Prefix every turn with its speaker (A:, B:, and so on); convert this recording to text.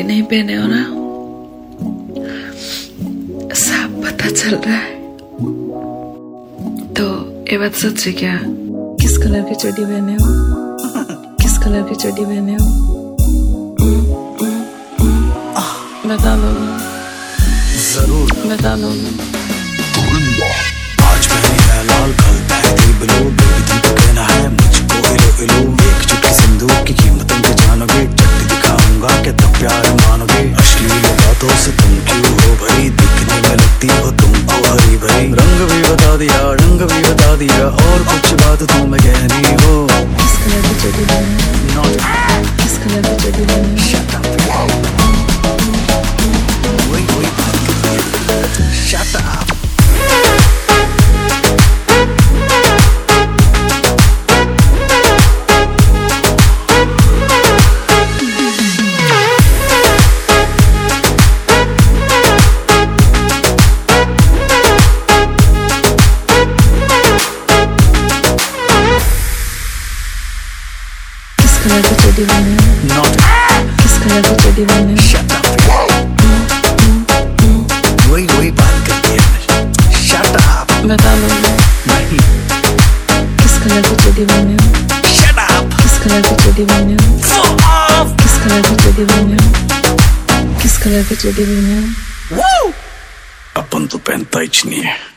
A: चड्डी नहीं पहने हो ना, साफ पता चल रहा है। तो ये बात सच है क्या? किस कलर की चड्डी पहने हो? किस कलर की चड्डी पहने हो? बता दो ना,
B: जरूर
A: बता दो ना।
B: आज पहनी है लाल, कल पहनती ब्लू, बेबी तुम तो कहना है मुझको इलो इलो। एक चुटकी सिंदूर की कीमत तुम जानोगे, चट्टी दिखाऊंगा क्या तब प्यार मानोगे। अश्लील बातों से तुम क्यों हो भरी, दिखने में लगती हो तुम हरी भरी। रंग भी बता दिया, ढंग भी बता दिया, और कुछ बात तो मैं कहनी हो।
A: किस कलर की चड्डी पहने हो? किस कलर की चड्डी पहने हो?
B: Shut up.
A: किस कलर की चड्डी पहने हो?
B: Not.
A: किस कलर की चड्डी पहने हो?
B: Shut up. वही बात करती है। Shut up.
A: बता दो ना,
B: नहीं।
A: किस कलर की चड्डी पहने हो?
B: Shut up.
A: किस कलर की चड्डी पहने हो?
B: Fuck off.
A: किस कलर की चड्डी पहने हो? किस कलर की चड्डी पहने हो?
B: Woo. अपन तो पहनता ही नहीं है।